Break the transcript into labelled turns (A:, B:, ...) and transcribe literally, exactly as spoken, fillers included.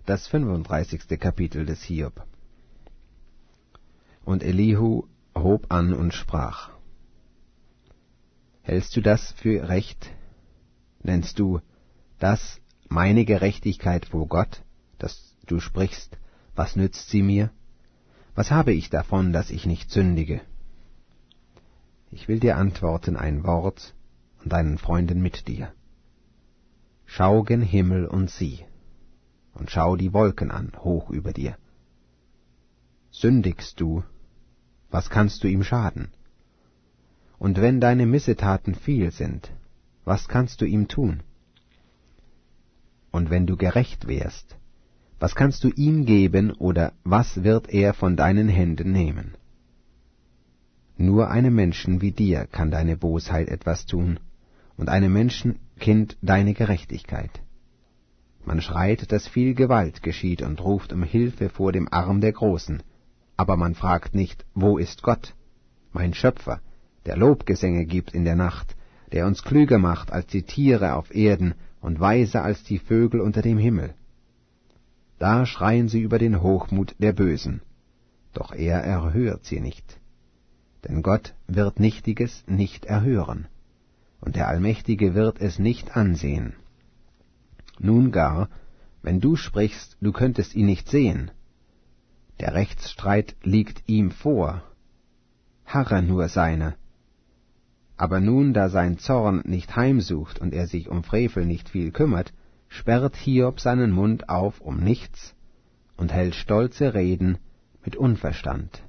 A: das fünfunddreißigste Kapitel des Hiob. Und Elihu hob an und sprach: Hältst du das für recht? Nennst du das meine Gerechtigkeit vor Gott, dass du sprichst, was nützt sie mir? Was habe ich davon, dass ich nicht sündige? Ich will dir antworten ein Wort und deinen Freunden mit dir. Schau gen Himmel und sieh, und schau die Wolken an, hoch über dir. Sündigst du, was kannst du ihm schaden? Und wenn deine Missetaten viel sind, was kannst du ihm tun? Und wenn du gerecht wärst, was kannst du ihm geben, oder was wird er von deinen Händen nehmen? Nur einem Menschen wie dir kann deine Bosheit etwas tun, und einem Menschenkind deine Gerechtigkeit. Man schreit, dass viel Gewalt geschieht, und ruft um Hilfe vor dem Arm der Großen, aber man fragt nicht, wo ist Gott, mein Schöpfer, der Lobgesänge gibt in der Nacht, der uns klüger macht als die Tiere auf Erden und weiser als die Vögel unter dem Himmel. Da schreien sie über den Hochmut der Bösen, doch er erhört sie nicht. Denn Gott wird Nichtiges nicht erhören, und der Allmächtige wird es nicht ansehen. Nun gar, wenn du sprichst, du könntest ihn nicht sehen. Der Rechtsstreit liegt ihm vor, harre nur seiner. Aber nun, da sein Zorn nicht heimsucht und er sich um Frevel nicht viel kümmert, sperrt Hiob seinen Mund auf um nichts und hält stolze Reden mit Unverstand.